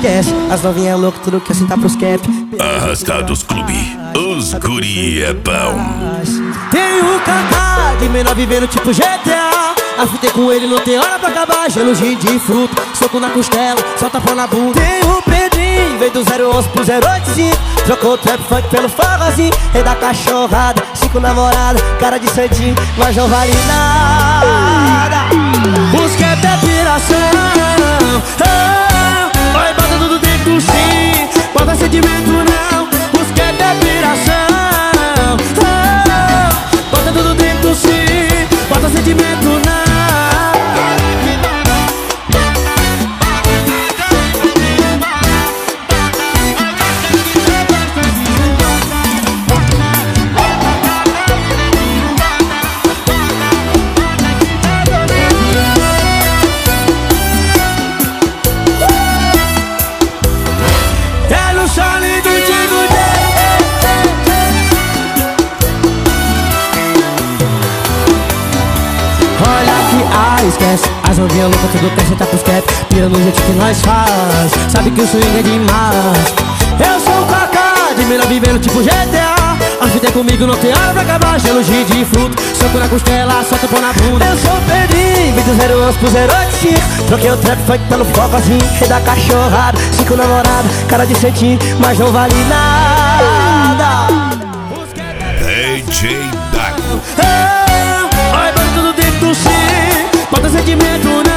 esquece. As novinhas loucas, tudo quer sentar pros cap. Arrastados Clube, os guri é bom. Tem o Kaká, de menor vivendo tipo GTA. Afitei com ele, não tem hora pra acabar. Gelo de fruta, soco na costela, só tapa na bunda. Tem o Pedrinho, veio do 011 pro 085. Trocou o trap funk pelo forrozinho. Rei da cachorrada, 5 namoradas, cara de santinho, mas não vale nada. Os cap é piração. Vai, bota tudo dentro sim, bota sentimento não. Os cap é piração. Bota tudo dentro sim, bota sentimento não. Esquece, as novinhas loucas tudo quer sentar pros cap. Pira no jeito que nós faz, sabe que o swing é demais. Eu sou o Kaká, de menor vivendo tipo GTA. A vida é comigo, não tem hora pra acabar. Gelo de fruta, soco na costela, solta pão na bunda. Eu sou o Pedrinho, vim do 011 pro 085. Troquei o trap funk pelo focozinho. Rei da cachorrada, 5 namoradas, cara de santinho, mas não vale nada. DJ Dago. Vai, bota tudo dentro do sim, bota sentimento não.